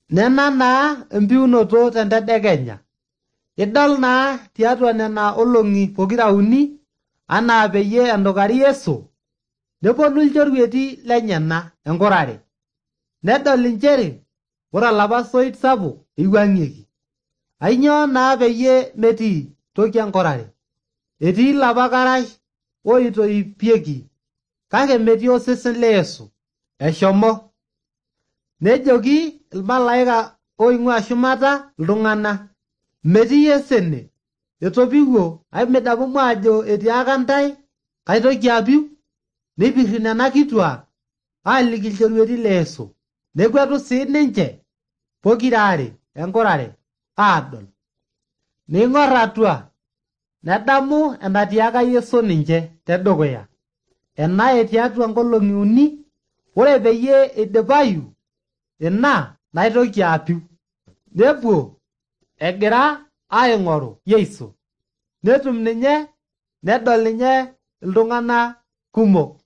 Nena naa empiunoto tentedekenya. Idol naa tiatua nena olong'i pokira uni anaa peyie entukari Yesu, neponu ilchorueti lenyena enkurare. Nedol inchere ore olapa soit sapuk eiwuang'ieki. Ainyoo naa peyie metii toki enkurare? Etii lapa karash oitoipieki, kake metii osesen le Yesu. Eshomo. Nejoki ilmalaika oing'ua shumata iltung'anak, metii Yesu ene. Etopiwuo aimidamumu ajo etiaka ntae kaitoki apiu. Neipirri nena kituak aaliki ilchorueti le Yesu. Nekwetu sii ninche pokiraare enkurare aadol. Neing'orr atua, nedamu enatiaka Yesu ninche tedukuya. Enae tiatua nkolong'i uni, ore peyie eidipayu ina naitoki apiu. Nepuo egira aing'oru Yesu. Netum ninye, nedol ninye iltung'anak kumok.